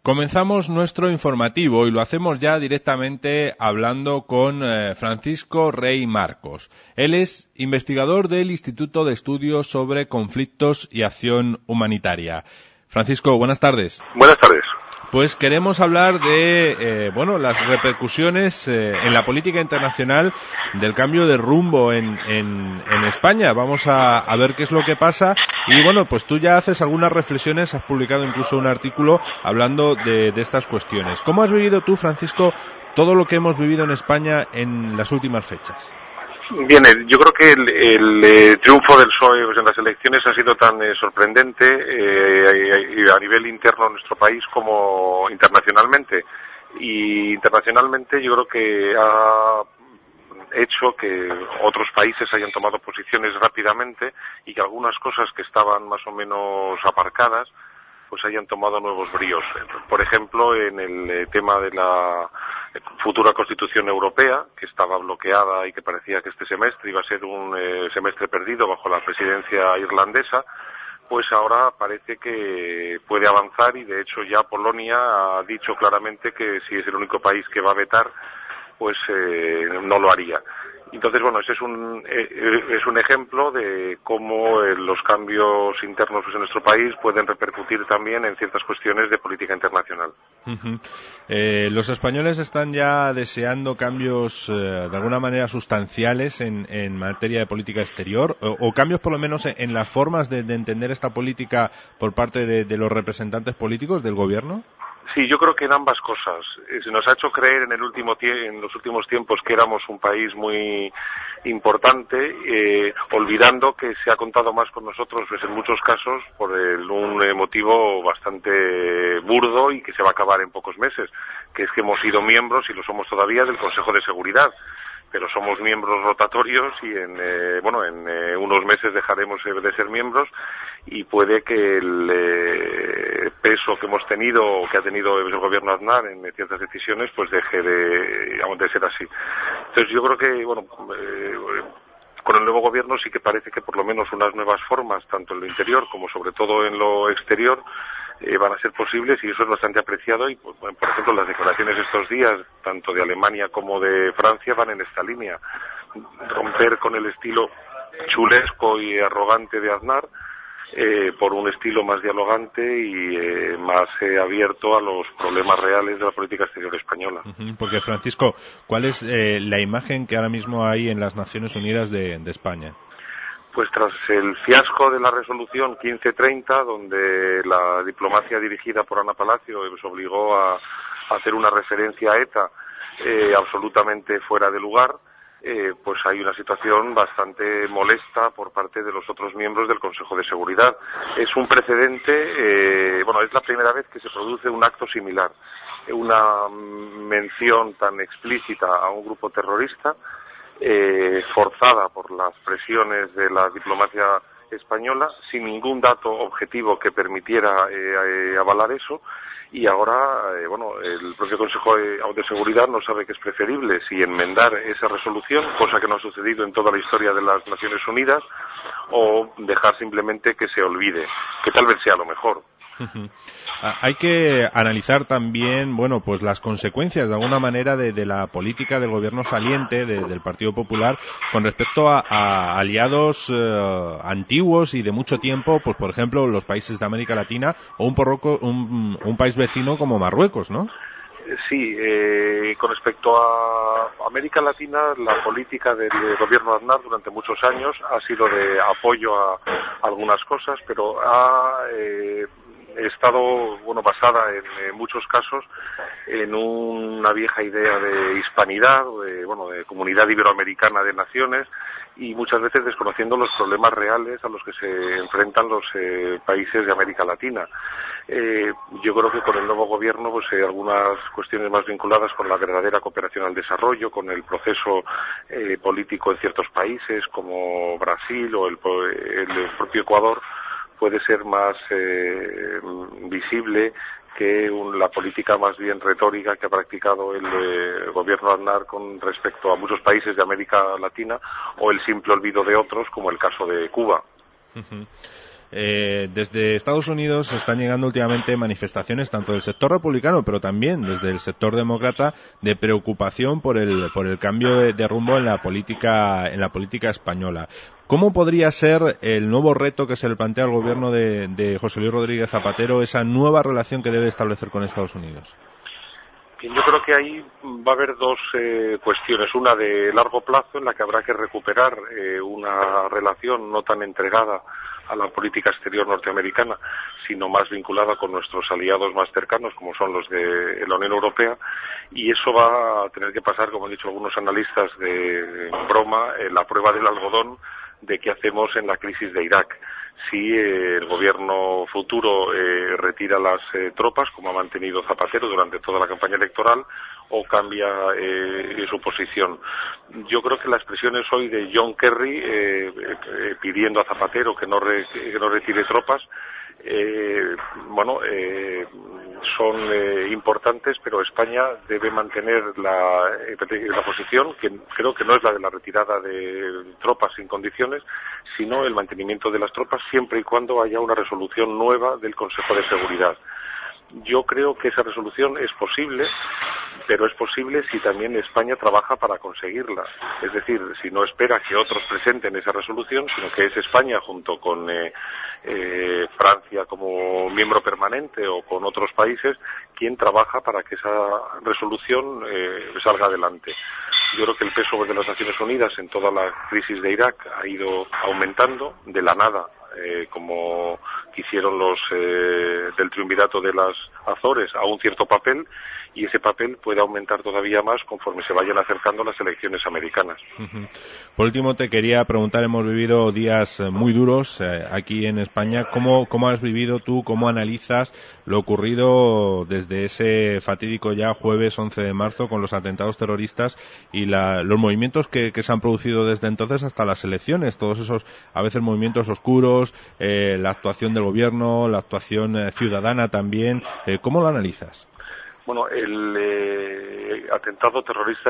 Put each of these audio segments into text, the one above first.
Comenzamos nuestro informativo y lo hacemos ya directamente hablando con Francisco Rey Marcos. Él es investigador del Instituto de Estudios sobre Conflictos y Acción Humanitaria. Francisco, buenas tardes. Buenas tardes. Pues queremos hablar de las repercusiones en la política internacional del cambio de rumbo en España. Vamos a ver qué es lo que pasa. Y pues tú ya haces algunas reflexiones, has publicado incluso un artículo hablando de estas cuestiones. ¿Cómo has vivido tú, Francisco, todo lo que hemos vivido en España en las últimas fechas? Bien, yo creo que el triunfo del PSOE en las elecciones ha sido tan sorprendente a nivel interno en nuestro país como internacionalmente. Y internacionalmente yo creo que ha hecho que otros países hayan tomado posiciones rápidamente y que algunas cosas que estaban más o menos aparcadas pues hayan tomado nuevos bríos. Por ejemplo, en el tema de la futura Constitución Europea, que estaba bloqueada y que parecía que este semestre iba a ser un semestre perdido bajo la presidencia irlandesa, pues ahora parece que puede avanzar y de hecho ya Polonia ha dicho claramente que si es el único país que va a vetar, pues no lo haría. Entonces, ese es un ejemplo de cómo los cambios internos en nuestro país pueden repercutir también en ciertas cuestiones de política internacional. Uh-huh. Los españoles están ya deseando cambios de alguna manera sustanciales en materia de política exterior o cambios por lo menos en las formas de entender esta política por parte de los representantes políticos del gobierno. Sí, yo creo que en ambas cosas. Se nos ha hecho creer en los últimos tiempos que éramos un país muy importante, olvidando que se ha contado más con nosotros en muchos casos por un motivo bastante burdo y que se va a acabar en pocos meses, que es que hemos sido miembros, y lo somos todavía, del Consejo de Seguridad. Pero somos miembros rotatorios y en unos meses dejaremos de ser miembros y puede que el peso que hemos tenido o que ha tenido el gobierno Aznar en ciertas decisiones pues deje de ser así. Entonces yo creo que con el nuevo gobierno sí que parece que por lo menos unas nuevas formas, tanto en lo interior como sobre todo en lo exterior, van a ser posibles y eso es bastante apreciado y, por ejemplo, las declaraciones estos días, tanto de Alemania como de Francia, van en esta línea. Romper con el estilo chulesco y arrogante de Aznar por un estilo más dialogante y más abierto a los problemas reales de la política exterior española. Porque, Francisco, ¿cuál es la imagen que ahora mismo hay en las Naciones Unidas de España? Pues tras el fiasco de la resolución 1530, donde la diplomacia dirigida por Ana Palacio nos obligó a hacer una referencia a ETA absolutamente fuera de lugar, pues hay una situación bastante molesta por parte de los otros miembros del Consejo de Seguridad. Es un precedente, es la primera vez que se produce un acto similar, una mención tan explícita a un grupo terrorista, forzada por las presiones de la diplomacia española, sin ningún dato objetivo que permitiera avalar eso, y ahora el propio Consejo de Seguridad no sabe qué es preferible, si enmendar esa resolución, cosa que no ha sucedido en toda la historia de las Naciones Unidas, o dejar simplemente que se olvide, que tal vez sea lo mejor. Hay que analizar también, las consecuencias de alguna manera de la política del gobierno saliente del Partido Popular con respecto a aliados antiguos y de mucho tiempo, pues por ejemplo los países de América Latina o un país vecino como Marruecos, ¿no? Sí, con respecto a América Latina, la política del gobierno Aznar durante muchos años ha sido de apoyo a algunas cosas, pero ha estado basada en muchos casos en una vieja idea de hispanidad, de comunidad iberoamericana de naciones, y muchas veces desconociendo los problemas reales a los que se enfrentan los países de América Latina. Yo creo que con el nuevo gobierno algunas cuestiones más vinculadas con la verdadera cooperación al desarrollo, con el proceso político en ciertos países como Brasil o el propio Ecuador, puede ser más visible que la política más bien retórica que ha practicado el gobierno Aznar con respecto a muchos países de América Latina, o el simple olvido de otros, como el caso de Cuba. Uh-huh. Desde Estados Unidos están llegando últimamente manifestaciones tanto del sector republicano, pero también desde el sector demócrata, de preocupación por el cambio de rumbo en la política española. ¿Cómo podría ser el nuevo reto que se le plantea al gobierno de José Luis Rodríguez Zapatero, esa nueva relación que debe establecer con Estados Unidos? Yo creo que ahí va a haber dos cuestiones. Una de largo plazo, en la que habrá que recuperar una relación no tan entregada a la política exterior norteamericana, sino más vinculada con nuestros aliados más cercanos, como son los de la Unión Europea, y eso va a tener que pasar, como han dicho algunos analistas de broma, la prueba del algodón de qué hacemos en la crisis de Irak. Si el gobierno futuro retira las tropas, como ha mantenido Zapatero durante toda la campaña electoral, o cambia su posición. Yo creo que las expresiones hoy de John Kerry pidiendo a Zapatero que no retire tropas, son importantes, pero España debe mantener la posición, que creo que no es la de la retirada de tropas sin condiciones, sino el mantenimiento de las tropas siempre y cuando haya una resolución nueva del Consejo de Seguridad. Yo creo que esa resolución es posible, pero es posible si también España trabaja para conseguirla. Es decir, si no espera que otros presenten esa resolución, sino que es España junto con Francia como miembro permanente o con otros países quien trabaja para que esa resolución salga adelante. Yo creo que el peso de las Naciones Unidas en toda la crisis de Irak ha ido aumentando de la nada, como quisieron los del triunvirato de las Azores, a un cierto papel, y ese papel puede aumentar todavía más conforme se vayan acercando las elecciones americanas. Por último, te quería preguntar, hemos vivido días muy duros aquí en España. ¿Cómo has vivido tú, cómo analizas lo ocurrido desde ese fatídico ya jueves 11 de marzo con los atentados terroristas y los movimientos que se han producido desde entonces hasta las elecciones? Todos esos, a veces, movimientos oscuros, la actuación del gobierno, la actuación ciudadana también. ¿Cómo lo analizas? Bueno, el atentado terrorista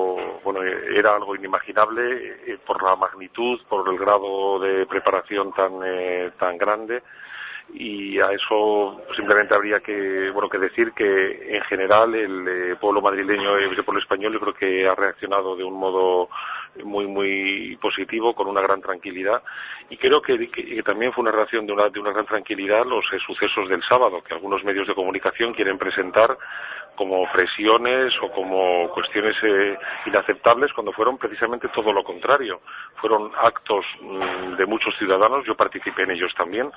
era algo inimaginable por la magnitud, por el grado de preparación tan grande, y a eso simplemente habría que decir que en general el pueblo madrileño y el pueblo español, yo creo que ha reaccionado de un modo muy positivo, con una gran tranquilidad, y creo que también fue una reacción de una gran tranquilidad los sucesos del sábado, que algunos medios de comunicación quieren presentar como presiones o como cuestiones inaceptables, cuando fueron precisamente todo lo contrario. Fueron actos de muchos ciudadanos, yo participé en ellos también,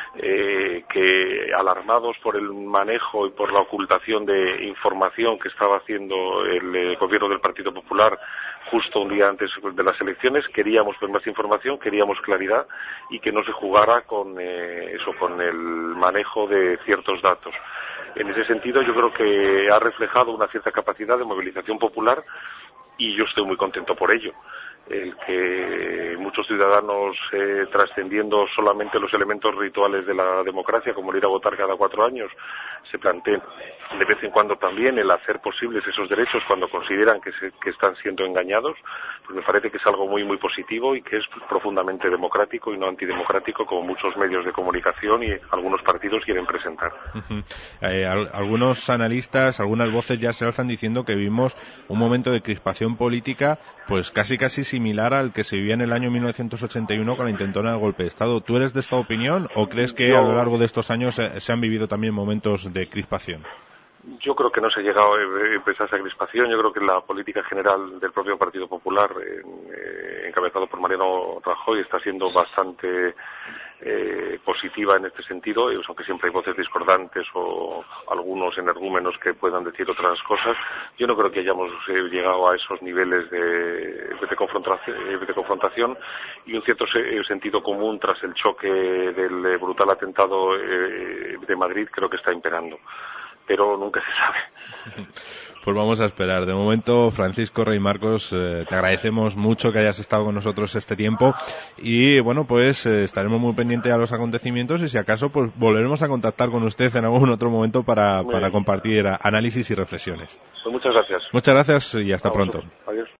que alarmados por el manejo y por la ocultación de información que estaba haciendo el gobierno del Partido Popular justo un día antes de las elecciones, queríamos ver más información, queríamos claridad y que no se jugara con el manejo de ciertos datos. En ese sentido, yo creo que ha reflejado una cierta capacidad de movilización popular y yo estoy muy contento por ello. El que muchos ciudadanos, trascendiendo solamente los elementos rituales de la democracia, como el ir a votar cada 4 años, se planteen de vez en cuando también el hacer posibles esos derechos cuando consideran que están siendo engañados, pues me parece que es algo muy positivo y que es profundamente democrático y no antidemocrático, como muchos medios de comunicación y algunos partidos quieren presentar. Algunos analistas, algunas voces ya se alzan diciendo que vivimos un momento de crispación política pues casi similar al que se vivía en el año 1981 con la intentona del golpe de Estado. ¿Tú eres de esta opinión o crees que a lo largo de estos años se han vivido también momentos de crispación? Yo creo que no se ha llegado a empezar esa crispación. Yo creo que la política general del propio Partido Popular, encabezado por Mariano Rajoy, está siendo bastante positiva en este sentido, aunque siempre hay voces discordantes o algunos energúmenos que puedan decir otras cosas. Yo no creo que hayamos llegado a esos niveles de confrontación y un cierto sentido común tras el choque del brutal atentado de Madrid creo que está imperando. Pero nunca se sabe. Pues vamos a esperar. De momento, Francisco Rey Marcos, te agradecemos mucho que hayas estado con nosotros este tiempo y bueno, pues estaremos muy pendientes a los acontecimientos y si acaso pues volveremos a contactar con usted en algún otro momento para compartir análisis y reflexiones. Pues muchas gracias. Muchas gracias y hasta pronto. Adiós.